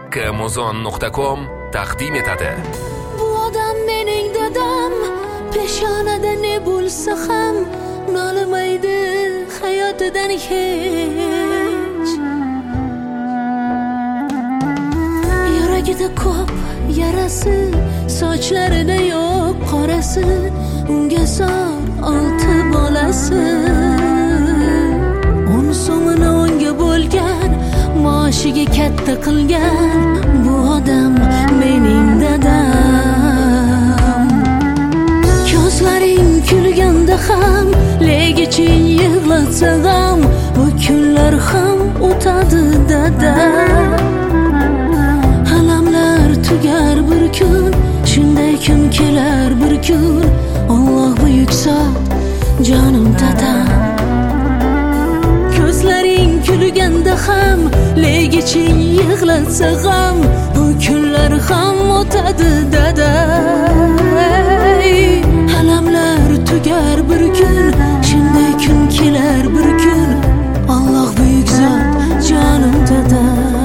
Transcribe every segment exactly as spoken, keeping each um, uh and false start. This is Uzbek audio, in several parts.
amazon nuqta com taqdim etadi. Bu odam mening dadam, peshonada ne bo'lsa ham nolimaydi hayotidan hech. Yuragida ko'p yarasi, sochlarida yo'q qorasi, unga zor olti bolasi. O'n so'mini unga bo'lgan, maoshiga katta qilgan bu odam mening dadam. Ko'zlaring kulganda ham, legiching yig'latsa ham, bu kunlar ham o'tadi dadam. Alamlar tugar bir kun, shunday kun kelar bir kun. Alloh buyuk zot, jonim dadam. Ko'zlaring kulganda ham, legiching yig'latsa ham, bu kunlar ham o'tadi dadam. Alamlar tugar bir kun, shunday kun kelar bir kun. Alloh buyuk zot, jonim dadam.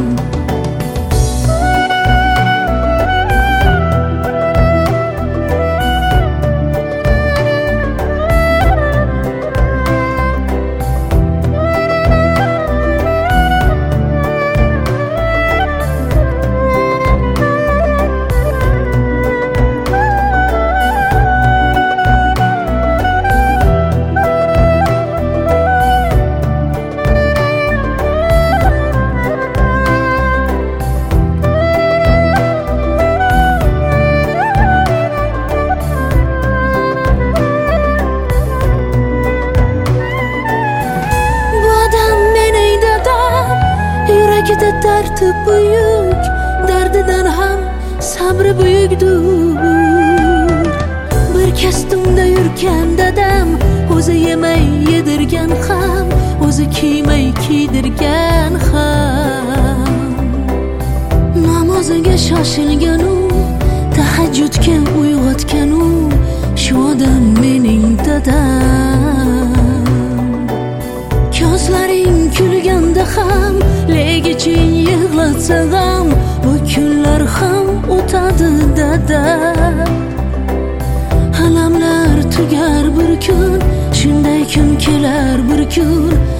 Yuragida dardi buyuk, dardidan ham sabri buyukdur. Bir kastumda yurgan dadam, o'zi yemay yedirgan ham, o'zi kiymay kiydirgan ham. Namoziga shoshilgan u, tahajjudga uyg'otgan u, shu odam mening dadam. Ko'zlaring kulganda ham, legiching yig'latsa ham, bu kunlar ham o'tadi dadam. Alamlar tugar bir kun, shunday kun kelar bir kun.